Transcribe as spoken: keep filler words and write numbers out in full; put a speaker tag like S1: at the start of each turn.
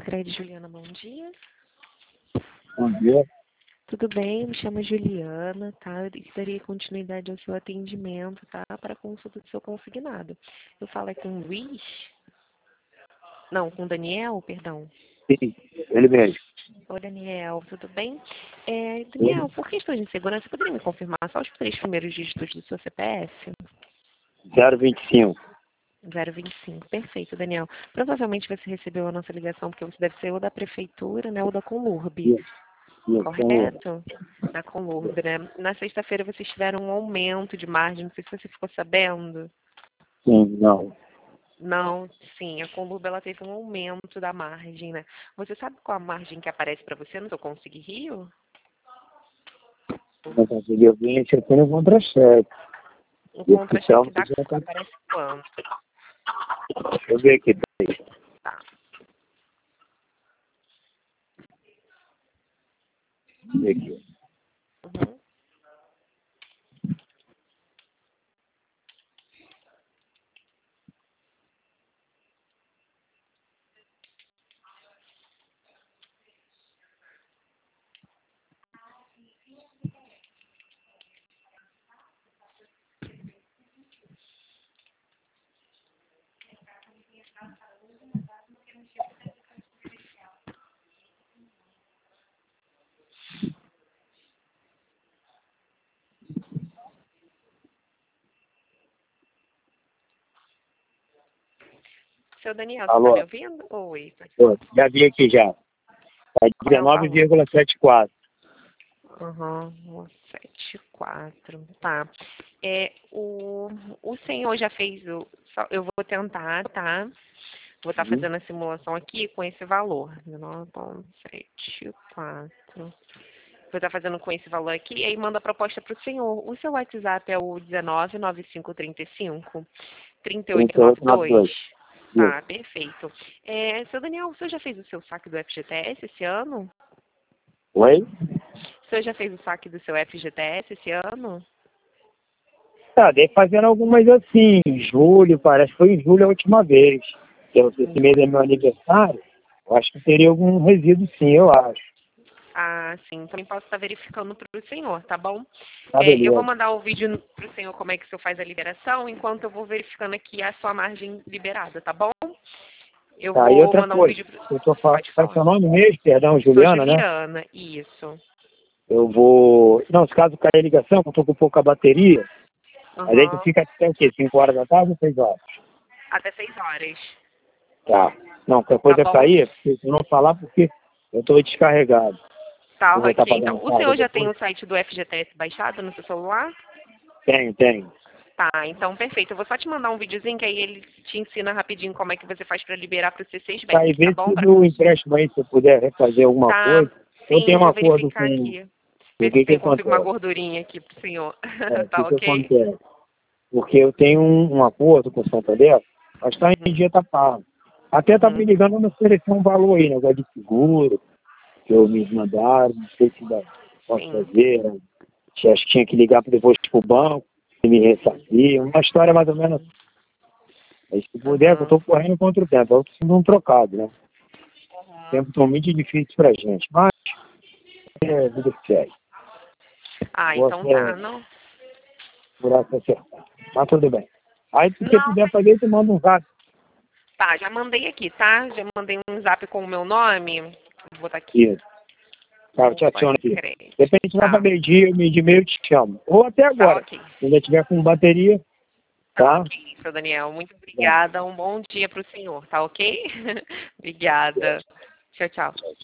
S1: Sicredi, Juliana, bom dia.
S2: Bom dia.
S1: Tudo bem? Me chamo Juliana, tá? Eu darei continuidade ao seu atendimento, tá? Para a consulta do seu consignado. Eu falo com o Luiz? Não, com o Daniel, perdão.
S2: Sim, ele mesmo.
S1: Oi, Daniel, tudo bem? É, Daniel, por questões de segurança, você poderia me confirmar só os três primeiros dígitos do seu C P F?
S2: zero vinte e cinco.
S1: zero vinte e cinco, perfeito, Daniel. Provavelmente você recebeu a nossa ligação porque você deve ser ou da prefeitura, né, ou da Conlurb,
S2: Isso, isso,
S1: correto? Da Conlurb, né? Na sexta-feira vocês tiveram um aumento de margem, não sei se você ficou sabendo.
S2: sim, não.
S1: Não, sim, a Conlurb ela teve um aumento da margem, né? Você sabe qual a margem que aparece para você no seu Consigue Rio?
S2: Não consegui ouvir, você tem um contra-cheque.
S1: O
S2: Esse
S1: contra-cheque da
S2: já tá-
S1: aparece quanto?
S2: Deixa eu ver aqui. Peraí.
S1: Tá.
S2: Deixa eu ver aqui.
S1: Uhum. Seu Daniel, você está me
S2: Alô?
S1: ouvindo? Oi, pode
S2: Pô,
S1: falar.
S2: já vi aqui já. Tá
S1: Qual é o
S2: dezenove
S1: valor?
S2: vírgula setenta e quatro.
S1: Uhum, sete quatro, tá. É, o, o senhor já fez o... só- eu vou tentar, tá? Vou estar
S2: Uhum.
S1: fazendo a simulação aqui com esse valor. dezenove vírgula setenta e quatro. Vou estar fazendo com esse valor aqui e aí manda a proposta para o senhor. O seu WhatsApp é o dezenove, nove cinco três cinco, trinta e oito
S2: trinta e oito
S1: noventa e
S2: noventa e
S1: dois.
S2: dois.
S1: Tá,
S2: Isso.
S1: perfeito. É, seu Daniel, o senhor já fez o seu saque do F G T S esse ano?
S2: Oi?
S1: O senhor já fez o saque do seu F G T S esse ano?
S2: Tá, dei fazendo algumas assim, em julho, parece que foi em julho a última vez. Que eu- esse mês é meu aniversário. Eu acho que teria algum resíduo sim, eu acho.
S1: Ah, sim. Também posso estar verificando para o senhor, tá bom?
S2: Tá,
S1: É, eu vou
S2: beleza.
S1: mandar o vídeo para o senhor como é que o senhor faz a liberação, enquanto eu vou verificando aqui a sua margem liberada, tá bom? Eu
S2: Tá, e
S1: vou
S2: outra
S1: mandar um
S2: coisa,
S1: vídeo para...
S2: eu tô falando,
S1: Pode
S2: qual é
S1: falar.
S2: seu nome mesmo? Perdão,
S1: Sou
S2: Juliana, né?
S1: Juliana, isso.
S2: Eu vou. Não, se caso cair a ligação, que eu tô com pouca bateria, a gente
S1: Aham.
S2: fica até o quê? cinco horas da tarde ou seis horas?
S1: Até seis horas.
S2: Tá. Não, qualquer
S1: Tá
S2: coisa
S1: bom?
S2: cair, se eu não falar porque eu tô descarregado.
S1: Tá,
S2: Eu vou estar
S1: ok.
S2: fazendo
S1: Então, o
S2: carga
S1: senhor já tem
S2: depois?
S1: o site do F G T S baixado no seu celular?
S2: Tenho, tenho.
S1: Tá, então perfeito. Eu vou só te mandar um videozinho que aí ele te ensina rapidinho como é que você faz para liberar para o C seis
S2: Tá, e
S1: Bank, tá
S2: vê
S1: bom?
S2: se
S1: Pra...
S2: do empréstimo aí, se eu puder refazer alguma
S1: Tá,
S2: coisa. Eu tenho
S1: sim,
S2: um
S1: vou
S2: acordo
S1: verificar
S2: com.
S1: aqui.
S2: O
S1: Ver se
S2: que que
S1: eu consigo uma
S2: acontece?
S1: gordurinha aqui pro senhor.
S2: É, o que
S1: Tá
S2: que
S1: ok?
S2: acontece? Porque eu tenho um, um acordo com o Santander, mas está em
S1: Uhum,
S2: dia, tá pago. Até tá me
S1: uhum.
S2: ligando me oferecer um valor aí, negócio de seguro, que eu me mandaram, não sei se dá, posso
S1: Sim.
S2: fazer, né? Acho que tinha que ligar depois pro banco, e me ressarcir, uma história mais ou menos. Aí, se puder, que eu
S1: Uhum,
S2: tô correndo contra o tempo, eu preciso de um trocado, né? O
S1: uhum.
S2: tempo tá muito difícil pra gente, mas é vida que segue.
S1: Ah,
S2: Vou
S1: então tá.
S2: até
S1: Não,
S2: por essa acertar. Mas tudo bem. Aí, se você
S1: não,
S2: puder fazer, tu manda um zap.
S1: tá, já mandei aqui, tá? Já mandei um zap com o meu nome. Vou botar aqui.
S2: Isso. Tá, eu te
S1: Opa,
S2: aciono aqui.
S1: Sicredi.
S2: De repente vai para
S1: Tá,
S2: meio-dia, meio de meio eu te chamo. Ou até
S1: tá
S2: agora.
S1: ok.
S2: Se ainda tiver com bateria,
S1: Tá
S2: tá?
S1: ok, seu Daniel. Muito
S2: Bom.
S1: obrigada. Um bom dia pro senhor, tá ok? Obrigada. Tchau, tchau.